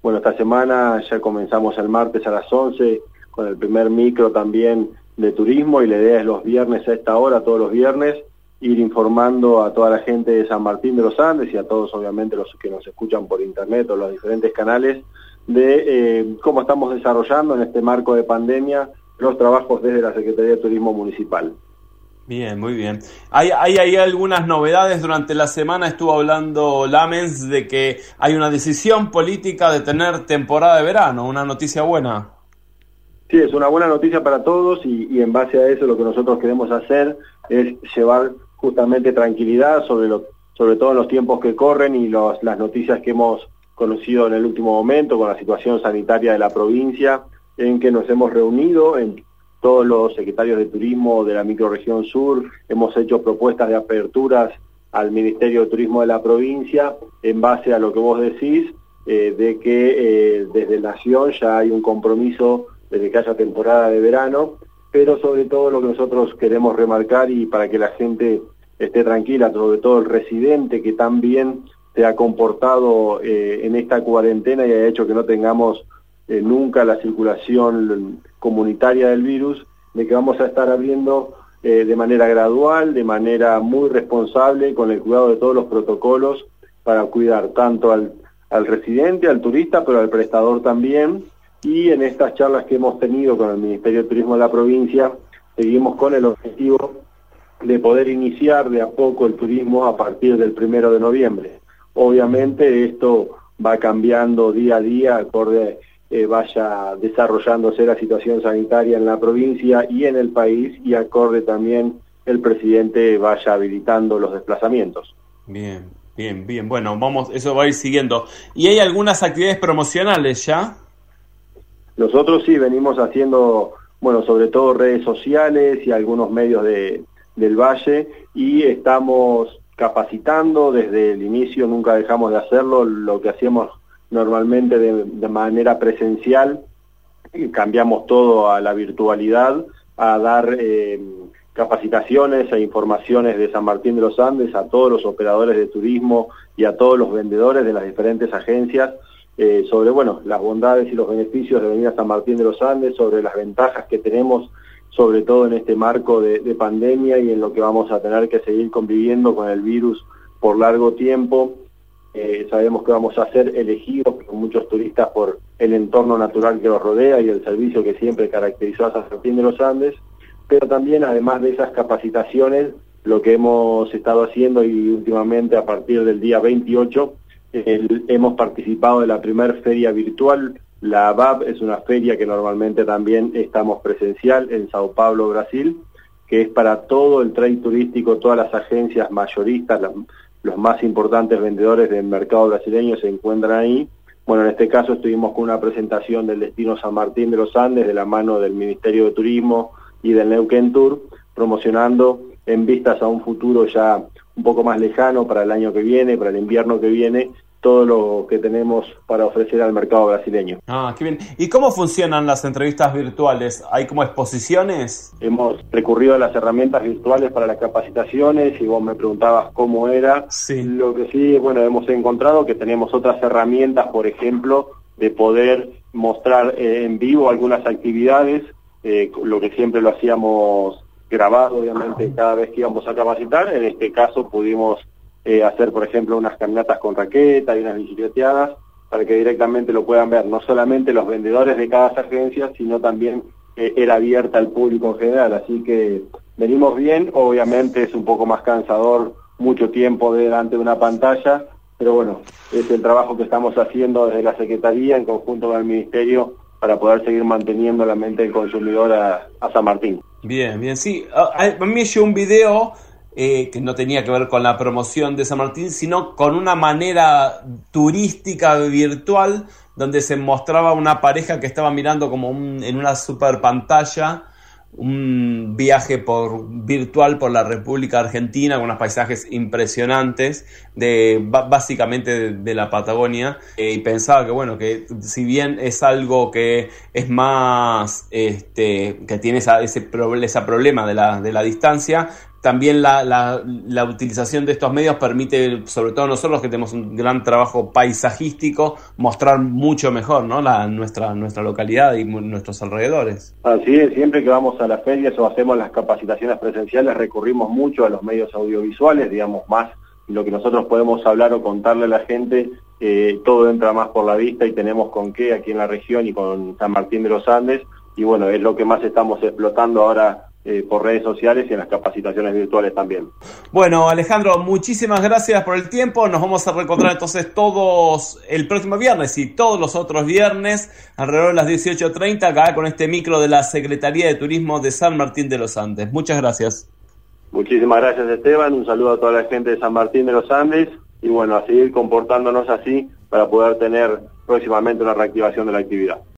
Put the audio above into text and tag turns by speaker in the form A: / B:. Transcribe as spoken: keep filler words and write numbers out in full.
A: Bueno, esta semana ya comenzamos el martes a las once con el primer micro también de turismo, y la idea es los viernes a esta hora, todos los viernes, ir informando a toda la gente de San Martín de los Andes y a todos obviamente los que nos escuchan por internet o los diferentes canales de eh, cómo estamos desarrollando en este marco de pandemia los trabajos desde la Secretaría de Turismo Municipal.
B: Bien, muy bien. Hay, hay, hay algunas novedades. Durante la semana estuvo hablando Lamens de que hay una decisión política de tener temporada de verano, una noticia buena.
A: Sí, es una buena noticia para todos y, y en base a eso lo que nosotros queremos hacer es llevar justamente tranquilidad sobre, lo, sobre todo en los tiempos que corren y los, las noticias que hemos conocido en el último momento con la situación sanitaria de la provincia, en que nos hemos reunido en todos los secretarios de turismo de la microrregión sur, hemos hecho propuestas de aperturas al Ministerio de Turismo de la provincia en base a lo que vos decís, eh, de que eh, desde Nación ya hay un compromiso de que haya temporada de verano, pero sobre todo lo que nosotros queremos remarcar y para que la gente esté tranquila, sobre todo el residente que tan bien se ha comportado eh, en esta cuarentena y ha hecho que no tengamos eh, nunca la circulación comunitaria del virus, de que vamos a estar abriendo eh, de manera gradual, de manera muy responsable, con el cuidado de todos los protocolos para cuidar tanto al, al residente, al turista, pero al prestador también. Y en estas charlas que hemos tenido con el Ministerio de Turismo de la provincia, seguimos con el objetivo de poder iniciar de a poco el turismo a partir del primero de noviembre. Obviamente esto va cambiando día a día, acorde eh, vaya desarrollándose la situación sanitaria en la provincia y en el país, y acorde también el presidente vaya habilitando los desplazamientos.
B: Bien, bien, bien. Bueno, vamos, eso va a ir siguiendo. ¿Y hay algunas actividades promocionales ya?
A: Nosotros sí venimos haciendo, bueno, sobre todo redes sociales y algunos medios de, del Valle, y estamos capacitando desde el inicio, nunca dejamos de hacerlo, lo que hacíamos normalmente de, de manera presencial, y cambiamos todo a la virtualidad, a dar eh, capacitaciones e informaciones de San Martín de los Andes a todos los operadores de turismo y a todos los vendedores de las diferentes agencias, Eh, sobre bueno las bondades y los beneficios de venir a San Martín de los Andes, sobre las ventajas que tenemos, sobre todo en este marco de, de pandemia y en lo que vamos a tener que seguir conviviendo con el virus por largo tiempo. Eh, sabemos que vamos a ser elegidos por muchos turistas por el entorno natural que los rodea y el servicio que siempre caracterizó a San Martín de los Andes, pero también además de esas capacitaciones, lo que hemos estado haciendo y últimamente a partir del día veintiocho, El, hemos participado de la primera feria virtual. La V A B es una feria que normalmente también estamos presencial en Sao Paulo, Brasil, que es para todo el trade turístico, todas las agencias mayoristas, las, los más importantes vendedores del mercado brasileño se encuentran ahí. Bueno, en este caso estuvimos con una presentación del destino San Martín de los Andes de la mano del Ministerio de Turismo y del Neuquén Tour, promocionando en vistas a un futuro ya un poco más lejano para el año que viene, para el invierno que viene, todo lo que tenemos para ofrecer al mercado brasileño.
B: Ah, qué bien. ¿Y cómo funcionan las entrevistas virtuales? ¿Hay como exposiciones?
A: Hemos recurrido a las herramientas virtuales para las capacitaciones y vos me preguntabas cómo era.
B: Sí.
A: Lo que sí, bueno, hemos encontrado que tenemos otras herramientas, por ejemplo, de poder mostrar eh, en vivo algunas actividades, eh, lo que siempre lo hacíamos grabado, obviamente, cada vez que íbamos a capacitar. En este caso pudimos eh, hacer, por ejemplo, unas caminatas con raqueta y unas bicicleteadas para que directamente lo puedan ver, no solamente los vendedores de cada agencia, sino también eh, era abierta al público en general. Así que venimos bien, obviamente es un poco más cansador, mucho tiempo delante de una pantalla, pero bueno, es el trabajo que estamos haciendo desde la Secretaría en conjunto con el Ministerio para poder seguir manteniendo la mente del consumidor a, a San Martín.
B: Bien, bien, sí. A, a mí me llegó un video eh, que no tenía que ver con la promoción de San Martín, sino con una manera turística virtual, donde se mostraba una pareja que estaba mirando como un, en una super pantalla un viaje por virtual por la República Argentina con unos paisajes impresionantes de básicamente de, de la Patagonia, eh, y pensaba que bueno, que si bien es algo que es más este que tiene esa, ese, ese problema de la, de la distancia, también la, la, la utilización de estos medios permite, sobre todo nosotros que tenemos un gran trabajo paisajístico, mostrar mucho mejor, ¿no? la, nuestra, nuestra localidad y nuestros alrededores.
A: Así es, siempre que vamos a las ferias o hacemos las capacitaciones presenciales recurrimos mucho a los medios audiovisuales, digamos, más lo que nosotros podemos hablar o contarle a la gente, eh, todo entra más por la vista y tenemos con qué aquí en la región y con San Martín de los Andes, y bueno, es lo que más estamos explotando ahora eh, por redes sociales y en las capacitaciones virtuales también.
B: Bueno, Alejandro, muchísimas gracias por el tiempo. Nos vamos a reencontrar entonces todos el próximo viernes y todos los otros viernes alrededor de las dieciocho treinta acá con este micro de la Secretaría de Turismo de San Martín de los Andes. Muchas gracias.
A: Muchísimas gracias, Esteban. Un saludo a toda la gente de San Martín de los Andes y bueno, a seguir comportándonos así para poder tener próximamente una reactivación de la actividad.